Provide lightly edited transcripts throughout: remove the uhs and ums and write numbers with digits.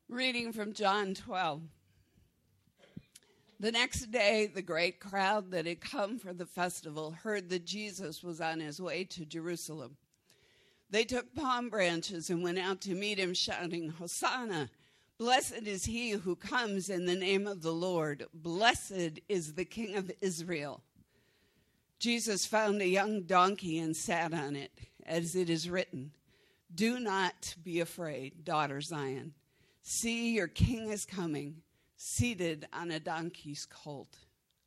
Reading from John 12. The next day, the great crowd that had come for the festival heard that Jesus was on his way to Jerusalem. They took palm branches and went out to meet him, shouting, "Hosanna! Blessed is he who comes in the name of the Lord. Blessed is the King of Israel." Jesus found a young donkey and sat on it, as it is written, "Do not be afraid, daughter Zion. See, your king is coming, seated on a donkey's colt."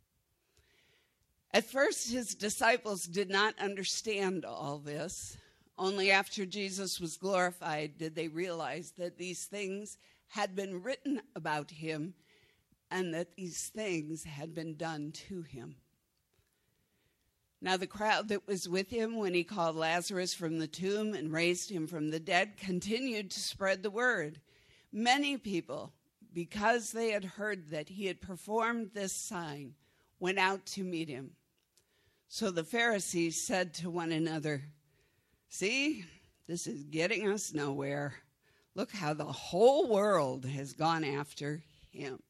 At first, his disciples did not understand all this. Only after Jesus was glorified did they realize that these things had been written about him and that these things had been done to him. Now the crowd that was with him when he called Lazarus from the tomb and raised him from the dead continued to spread the word. Many people, because they had heard that he had performed this sign, went out to meet him. So the Pharisees said to one another, "See, this is getting us nowhere. Look how the whole world has gone after him."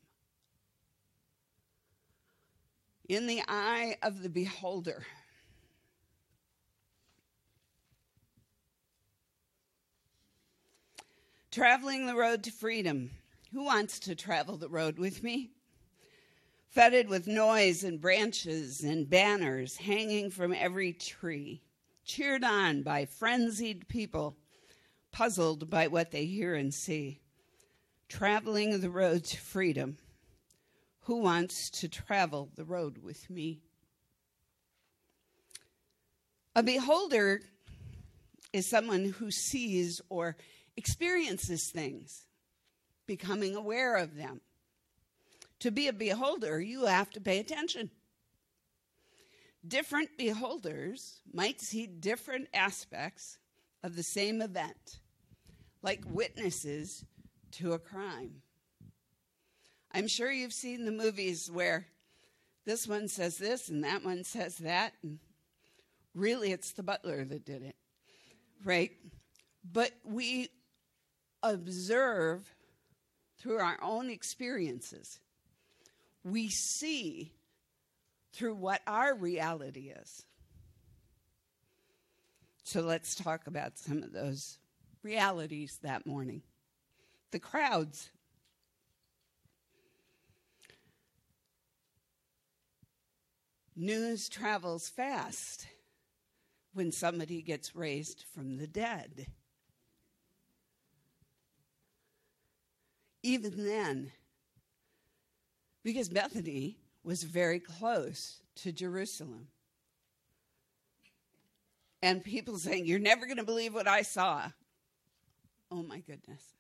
In the eye of the beholder. Traveling the road to freedom. Who wants to travel the road with me? Fetid with noise and branches and banners hanging from every tree, cheered on by frenzied people, puzzled by what they hear and see. Traveling the road to freedom. Who wants to travel the road with me? A beholder is someone who sees or experiences things, becoming aware of them. To be a beholder, you have to pay attention. Different beholders might see different aspects of the same event, like witnesses to a crime. I'm sure you've seen the movies where this one says this and that one says that, and really it's the butler that did it, right? But we observe through our own experiences. We see through what our reality is. So let's talk about some of those realities that morning. The crowds. News travels fast when somebody gets raised from the dead. Even then, because Bethany was very close to Jerusalem. And people saying, "You're never going to believe what I saw." Oh my goodness.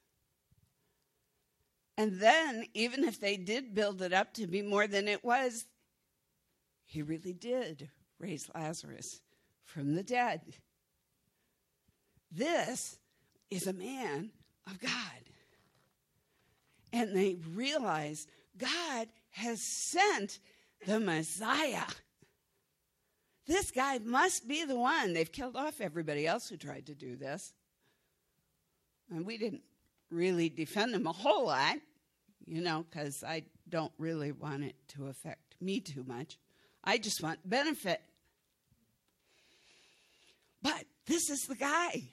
And then, even if they did build it up to be more than it was, he really did raise Lazarus from the dead. This is a man of God. And they realize God has sent the Messiah. This guy must be the one. They've killed off everybody else who tried to do this. And we didn't really defend him a whole lot, because I don't really want it to affect me too much. I just want benefit. But this is the guy.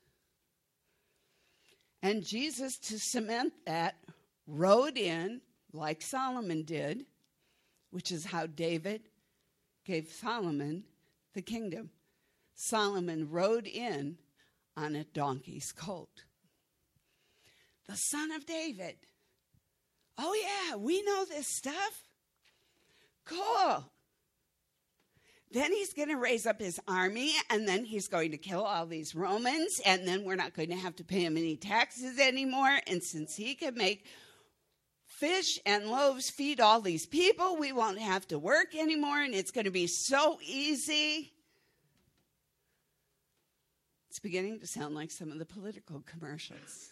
And Jesus, to cement that, rode in like Solomon did, which is how David gave Solomon the kingdom. Solomon rode in on a donkey's colt. The son of David. Oh yeah, we know this stuff. Cool. Then he's going to raise up his army, and then he's going to kill all these Romans, and then we're not going to have to pay him any taxes anymore. And since he can make fish and loaves feed all these people, we won't have to work anymore, and it's going to be so easy. It's beginning to sound like some of the political commercials.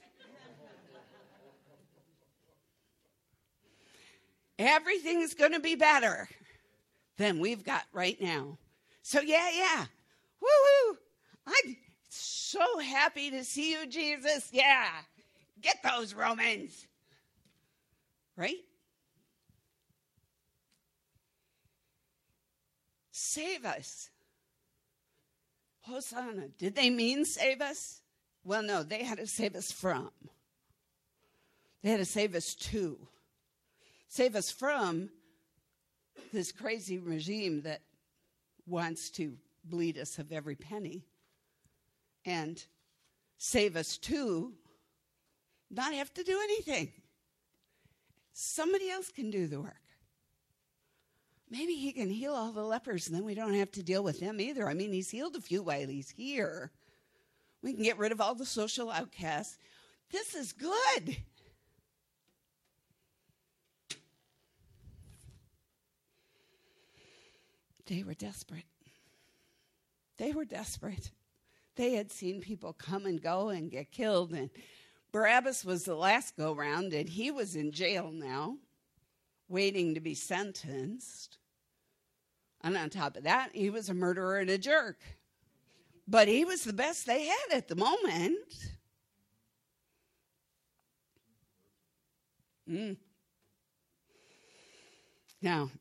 Everything's going to be better than we've got right now. So yeah. Woo-hoo. I'm so happy to see you, Jesus. Yeah. Get those Romans. right? Save us. Hosanna. Did they mean save us? Well, no, they had to save us from. They had to save us to. Save us from this crazy regime that wants to bleed us of every penny. And save us to not have to do anything. Somebody else can do the work. Maybe he can heal all the lepers and then we don't have to deal with them either. I mean, he's healed a few while he's here. We can get rid of all the social outcasts. This is good. They were desperate. They were desperate. They had seen people come and go and get killed, and Barabbas was the last go-round, and he was in jail now, waiting to be sentenced. And on top of that, he was a murderer and a jerk. But he was the best they had at the moment. Now,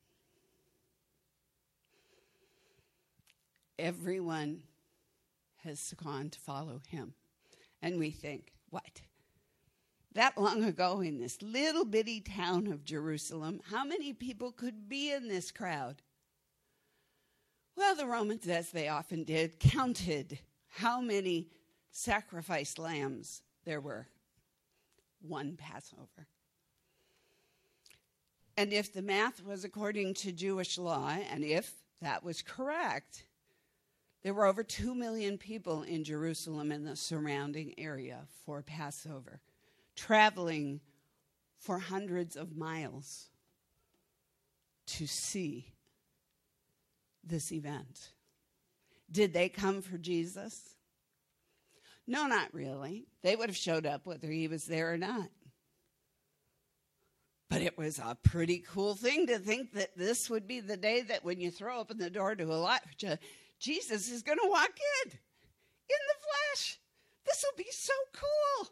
everyone has gone to follow him. And we think, what? That long ago in this little bitty town of Jerusalem, how many people could be in this crowd? Well, the Romans, as they often did, counted how many sacrificed lambs there were. One Passover. And if the math was according to Jewish law, and if that was correct, there were over 2 million people in Jerusalem and the surrounding area for Passover, traveling for hundreds of miles to see this event. Did they come for Jesus? No, not really. They would have showed up whether he was there or not. But it was a pretty cool thing to think that this would be the day that when you throw open the door to Elijah, Jesus is going to walk in the flesh. This will be so cool.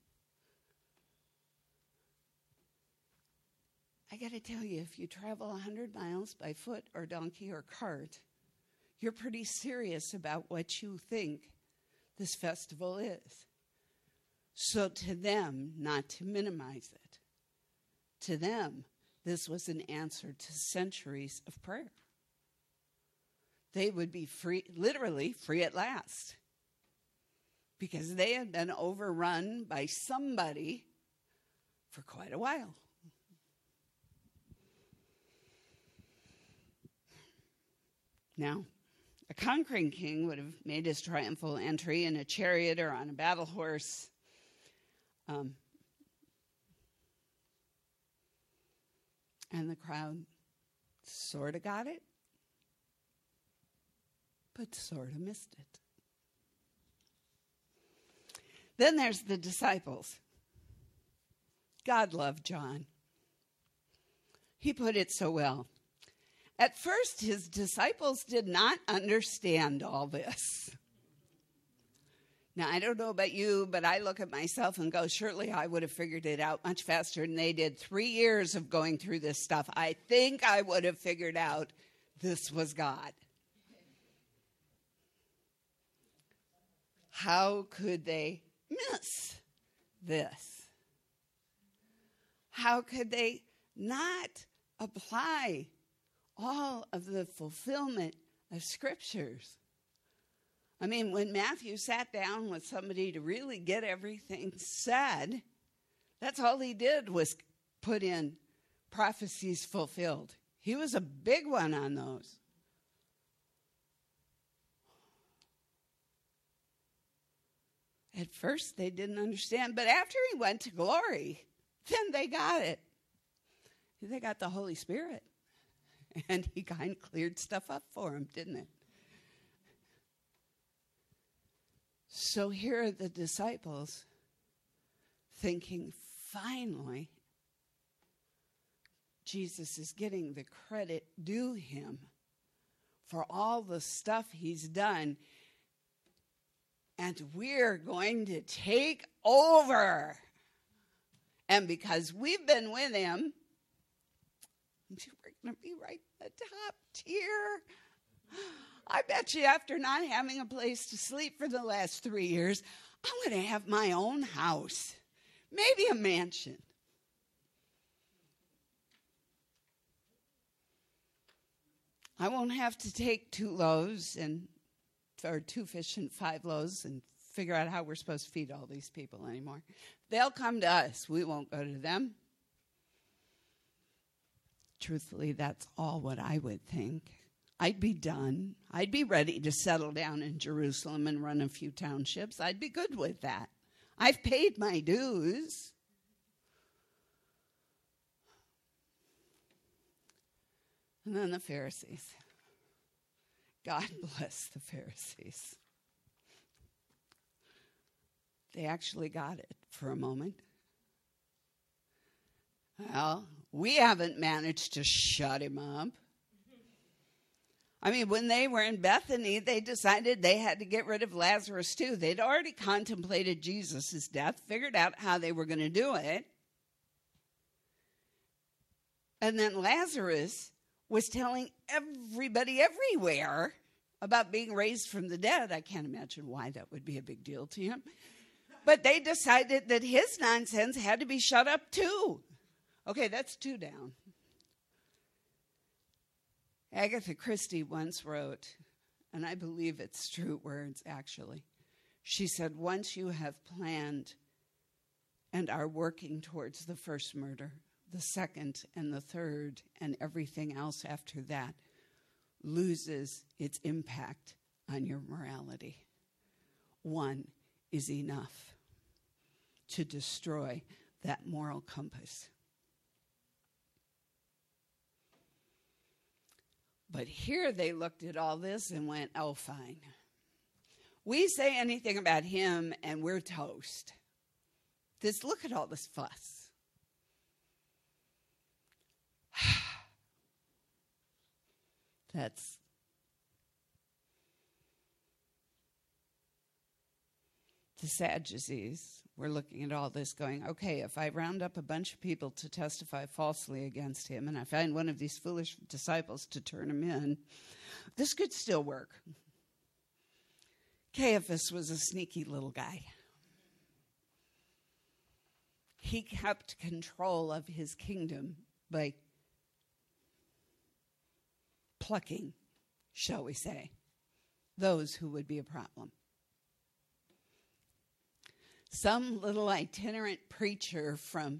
I got to tell you, if you travel 100 miles by foot or donkey or cart, you're pretty serious about what you think this festival is. So to them, not to minimize it, to them, this was an answer to centuries of prayer. They would be free, literally free at last, because they had been overrun by somebody for quite a while. Now, a conquering king would have made his triumphal entry in a chariot or on a battle horse. And the crowd sort of got it, but sort of missed it. Then there's the disciples. God loved John. He put it so well. At first, his disciples did not understand all this. Now, I don't know about you, but I look at myself and go, surely I would have figured it out much faster than they did. 3 years of going through this stuff. I think I would have figured out this was God. How could they miss this? How could they not apply all of the fulfillment of scriptures? I mean, when Matthew sat down with somebody to really get everything said, that's all he did was put in prophecies fulfilled. He was a big one on those. At first, they didn't understand, but after he went to glory, then they got it. They got the Holy Spirit. And he kind of cleared stuff up for them, didn't it? So here are the disciples thinking, finally, Jesus is getting the credit due him for all the stuff he's done. And we're going to take over. And because we've been with him, we're going to be right in the top tier. I bet you after not having a place to sleep for the last 3 years, I'm going to have my own house, maybe a mansion. I won't have to take 2 loaves or 2 fish and 5 loaves and figure out how we're supposed to feed all these people anymore. They'll come to us. We won't go to them. Truthfully, that's all what I would think. I'd be done. I'd be ready to settle down in Jerusalem and run a few townships. I'd be good with that. I've paid my dues. And then the Pharisees. God bless the Pharisees. They actually got it for a moment. Well, we haven't managed to shut him up. I mean, when they were in Bethany, they decided they had to get rid of Lazarus too. They'd already contemplated Jesus' death, figured out how they were going to do it. And then Lazarus was telling everybody everywhere about being raised from the dead. I can't imagine why that would be a big deal to him. But they decided that his nonsense had to be shut up too. Okay, that's 2 down. Agatha Christie once wrote, and I believe it's true words actually. She said, once you have planned and are working towards the first murder, the second and the third and everything else after that loses its impact on your morality. One is enough to destroy that moral compass. But here they looked at all this and went, oh, fine. We say anything about him and we're toast. Look at all this fuss. That's the Sadducees. We're looking at all this going, okay, if I round up a bunch of people to testify falsely against him and I find one of these foolish disciples to turn him in, this could still work. Caiaphas was a sneaky little guy. He kept control of his kingdom by plucking, shall we say, those who would be a problem. Some little itinerant preacher from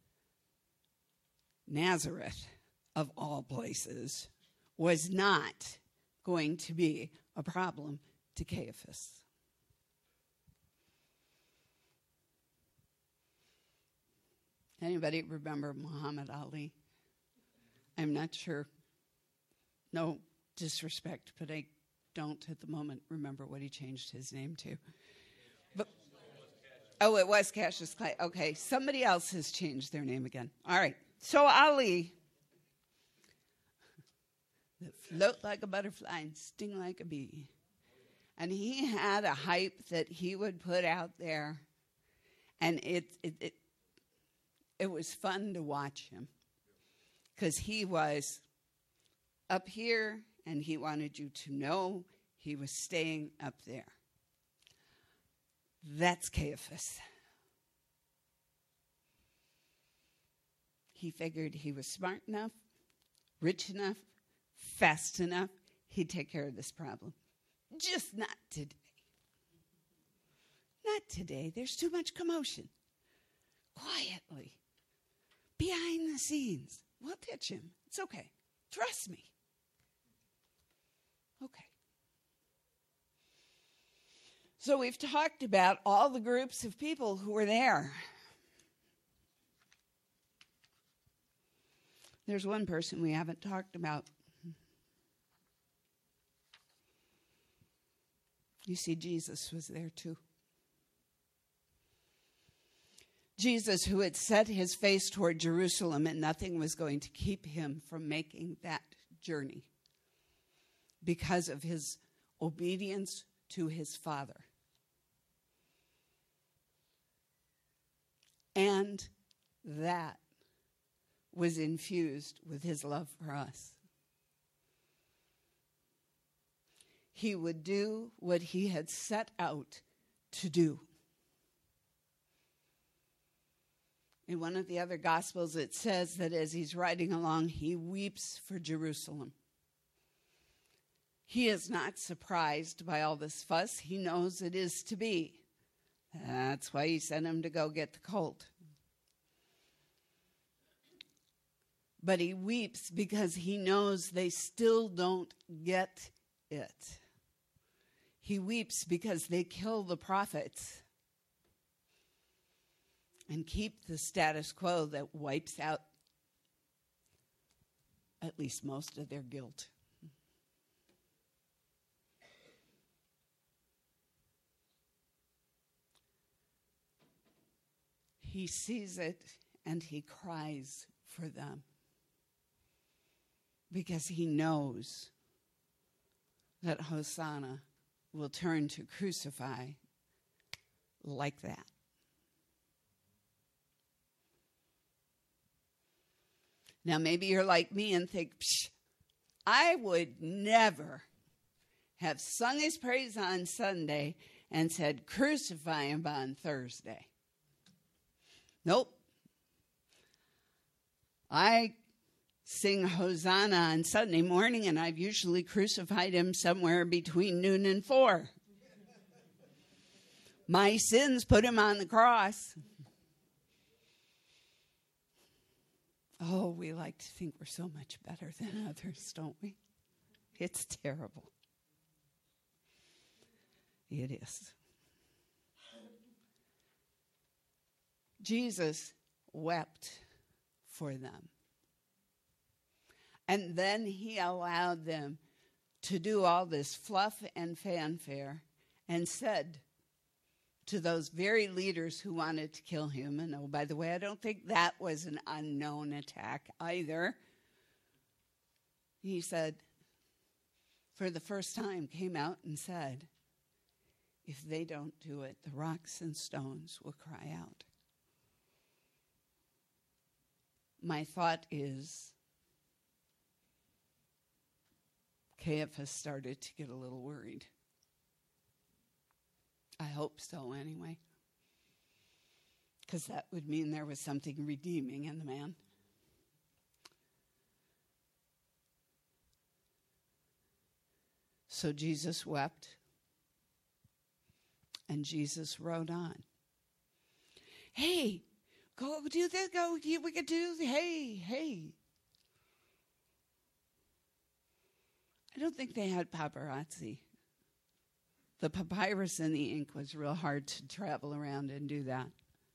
Nazareth, of all places, was not going to be a problem to Caiaphas. Anybody remember Muhammad Ali? I'm not sure. No disrespect, but I don't at the moment remember what he changed his name to. But oh, it was Cassius Clay. Okay, somebody else has changed their name again. All right, so Ali, that float like a butterfly and sting like a bee. And he had a hype that he would put out there, and it was fun to watch him because he was up here and he wanted you to know he was staying up there. That's Caiaphas. He figured he was smart enough, rich enough, fast enough, he'd take care of this problem. Just not today. Not today. There's too much commotion. Quietly. Behind the scenes. We'll pitch him. It's okay. Trust me. Okay. So we've talked about all the groups of people who were there. There's one person we haven't talked about. You see, Jesus was there too. Jesus, who had set his face toward Jerusalem, and nothing was going to keep him from making that journey because of his obedience to his Father. And that was infused with his love for us. He would do what he had set out to do. In one of the other Gospels, it says that as he's riding along, he weeps for Jerusalem. He is not surprised by all this fuss. He knows it is to be. That's why he sent him to go get the colt. But he weeps because he knows they still don't get it. He weeps because they kill the prophets and keep the status quo that wipes out at least most of their guilt. He sees it and he cries for them because he knows that Hosanna will turn to crucify like that. Now, maybe you're like me and think, I would never have sung his praise on Sunday and said, crucify him on Thursday. Nope. I sing Hosanna on Sunday morning, and I've usually crucified him somewhere between noon and 4. My sins put him on the cross. Oh, we like to think we're so much better than others, don't we? It's terrible. It is. Jesus wept for them. And then he allowed them to do all this fluff and fanfare and said to those very leaders who wanted to kill him, and oh, by the way, I don't think that was an unknown attack either. He said, for the first time, came out and said, if they don't do it, the rocks and stones will cry out. My thought is, Caiaphas started to get a little worried. I hope so, anyway. Because that would mean there was something redeeming in the man. So Jesus wept, and Jesus rode on. Hey, go do this, we could do, hey. I don't think they had paparazzi. The papyrus and the ink was real hard to travel around and do that.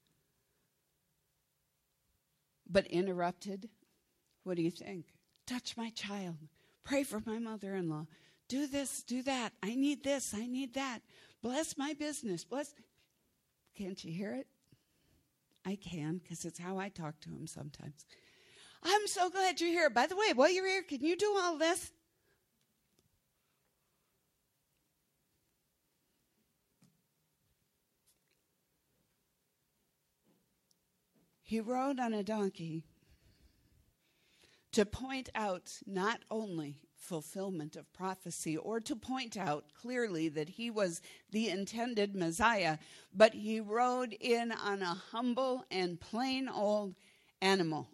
But interrupted, what do you think? Touch my child. Pray for my mother-in-law. Do this, do that. I need this, I need that. Bless my business. Bless. Can't you hear it? I can, because it's how I talk to him sometimes. I'm so glad you're here. By the way, while you're here, can you do all this? He rode on a donkey to point out not only fulfillment of prophecy or to point out clearly that he was the intended Messiah, but he rode in on a humble and plain old animal.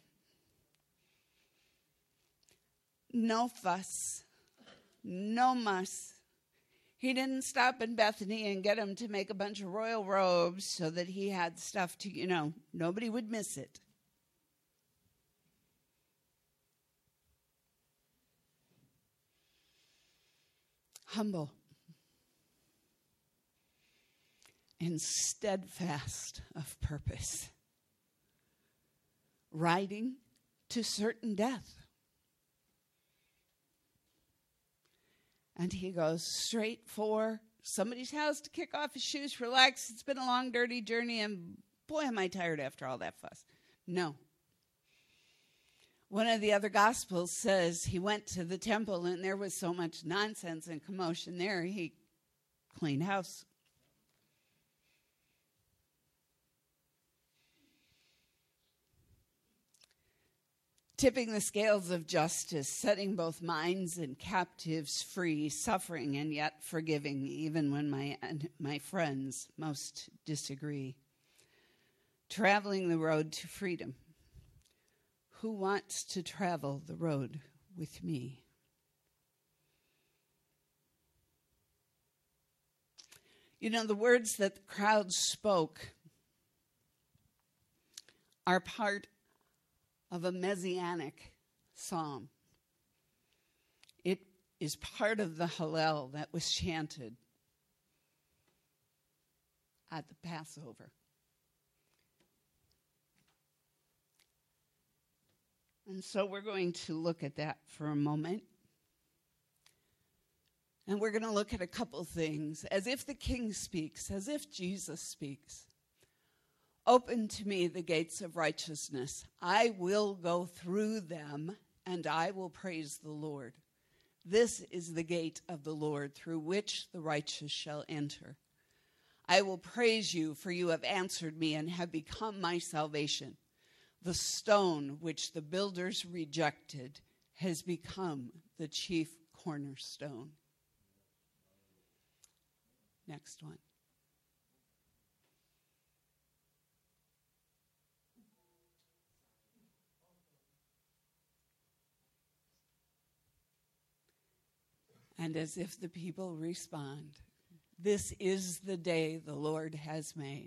No fuss, no muss. He didn't stop in Bethany and get him to make a bunch of royal robes so that he had stuff to, nobody would miss it. Humble and steadfast of purpose, riding to certain death. And he goes straight for somebody's house to kick off his shoes, relax. It's been a long, dirty journey, and boy, am I tired after all that fuss. No. One of the other Gospels says he went to the temple, and there was so much nonsense and commotion there, he cleaned house. tipping the scales of justice, setting both minds and captives free, suffering and yet forgiving, even when my friends most disagree. Traveling the road to freedom. Who wants to travel the road with me? You know, the words that the crowd spoke are part of a messianic psalm. It is part of the Hallel that was chanted at the Passover. And so we're going to look at that for a moment. And we're going to look at a couple things. As if the King speaks, as if Jesus speaks. Open to me the gates of righteousness. I will go through them, and I will praise the Lord. This is the gate of the Lord, through which the righteous shall enter. I will praise you, for you have answered me and have become my salvation. The stone which the builders rejected has become the chief cornerstone. Next one. And as if the people respond, this is the day the Lord has made.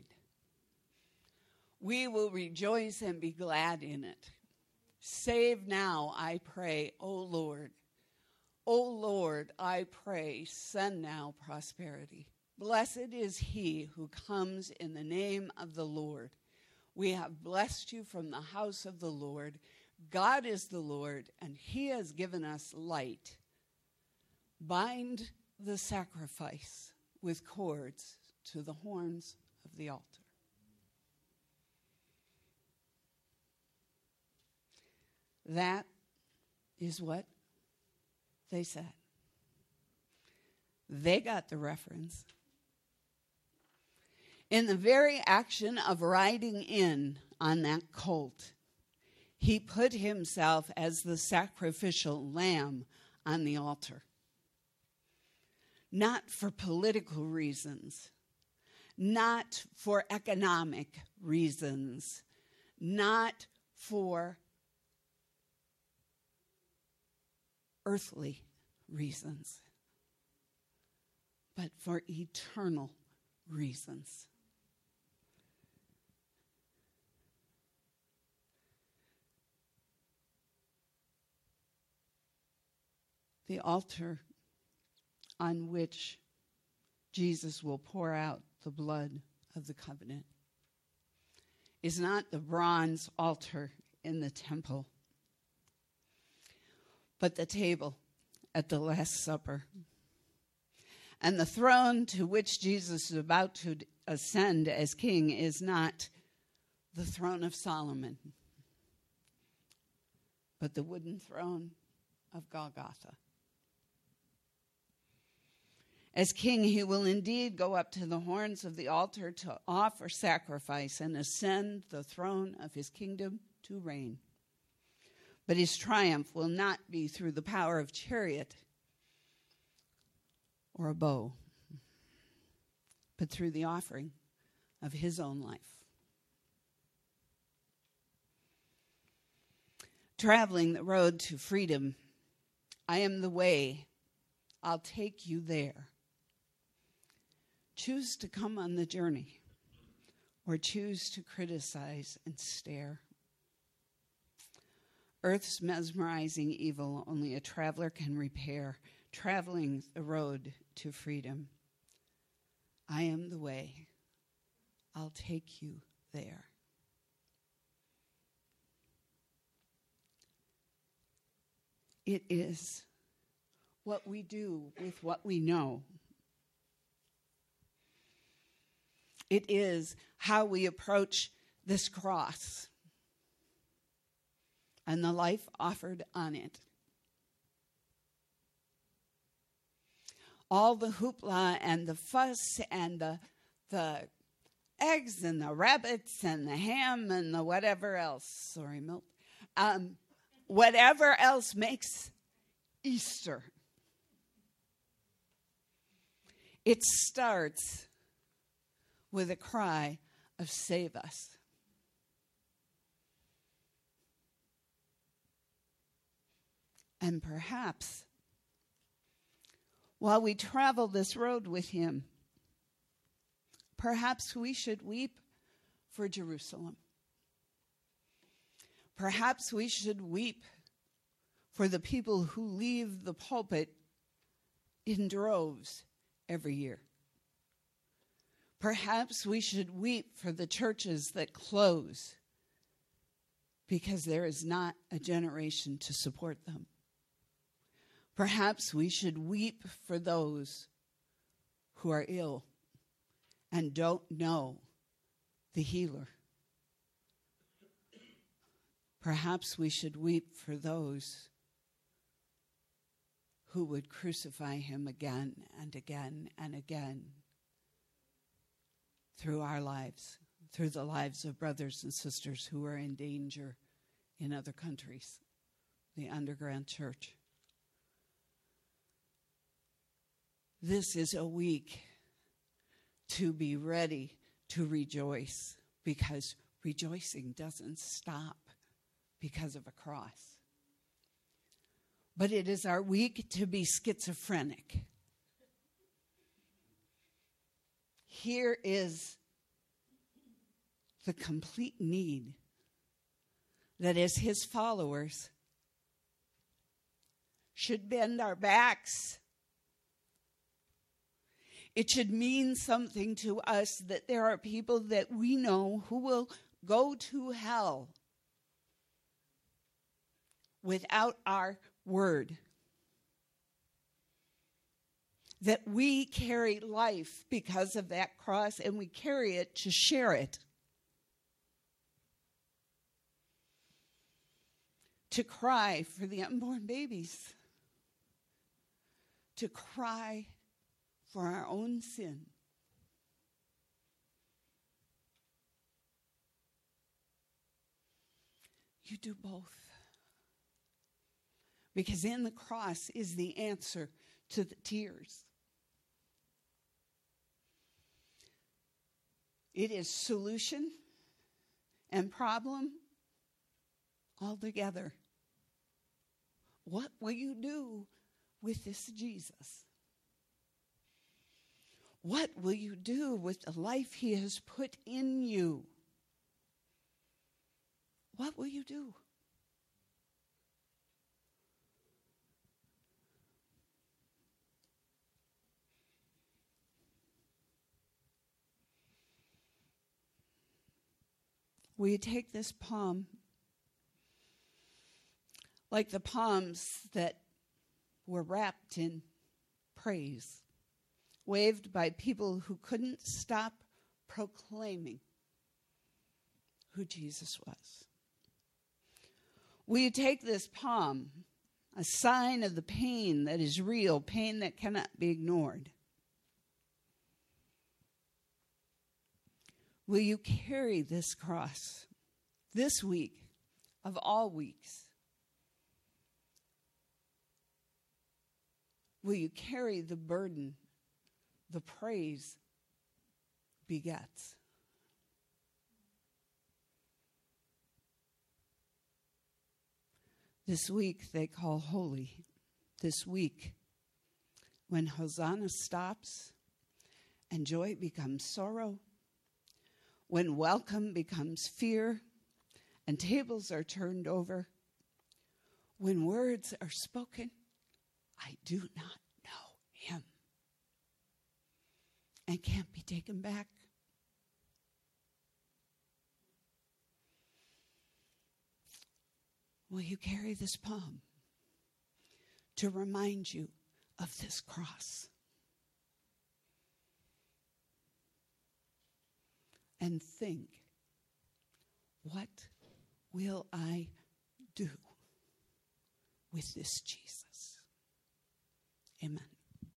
We will rejoice and be glad in it. Save now, I pray, O Lord. O Lord, I pray, send now prosperity. Blessed is he who comes in the name of the Lord. We have blessed you from the house of the Lord. God is the Lord, and he has given us light. Bind the sacrifice with cords to the horns of the altar. That is what they said. They got the reference. In the very action of riding in on that colt, he put himself as the sacrificial lamb on the altar. Not for political reasons, not for economic reasons, not for earthly reasons, but for eternal reasons. The altar on which Jesus will pour out the blood of the covenant is not the bronze altar in the temple, but the table at the Last Supper. And the throne to which Jesus is about to ascend as king is not the throne of Solomon, but the wooden throne of Golgotha. As king, he will indeed go up to the horns of the altar to offer sacrifice and ascend the throne of his kingdom to reign. But his triumph will not be through the power of chariot or a bow, but through the offering of his own life. Traveling the road to freedom, I am the way. I'll take you there. Choose to come on the journey, or choose to criticize and stare. Earth's mesmerizing evil only a traveler can repair, traveling the road to freedom. I am the way. I'll take you there. It is what we do with what we know. It is how we approach this cross and the life offered on it. All the hoopla and the fuss and the eggs and the rabbits and the ham and the whatever else. Sorry, Milt. whatever else makes Easter. It starts with a cry of save us. And perhaps while we travel this road with him, perhaps we should weep for Jerusalem. Perhaps we should weep for the people who leave the pulpit in droves every year. Perhaps we should weep for the churches that close because there is not a generation to support them. Perhaps we should weep for those who are ill and don't know the healer. Perhaps we should weep for those who would crucify him again and again and again through our lives, through the lives of brothers and sisters who are in danger in other countries, the underground church. This is a week to be ready to rejoice, because rejoicing doesn't stop because of a cross. But it is our week to be schizophrenic. Here is the complete need that as his followers should bend our backs. It should mean something to us that there are people that we know who will go to hell without our word. That we carry life because of that cross, and we carry it to share it. To cry for the unborn babies. To cry for our own sin. You do both. Because in the cross is the answer to the tears. It is solution and problem all together. What will you do with this Jesus? What will you do with the life he has put in you? What will you do? Will you take this palm, like the palms that were wrapped in praise, waved by people who couldn't stop proclaiming who Jesus was? Will you take this palm, a sign of the pain that is real, pain that cannot be ignored? Will you carry this cross this week of all weeks? Will you carry the burden the praise begets? This week they call holy. This week, when Hosanna stops and joy becomes sorrow, when welcome becomes fear and tables are turned over, when words are spoken, I do not know him, and can't be taken back. Will you carry this palm to remind you of this cross? And think, what will I do with this Jesus? Amen.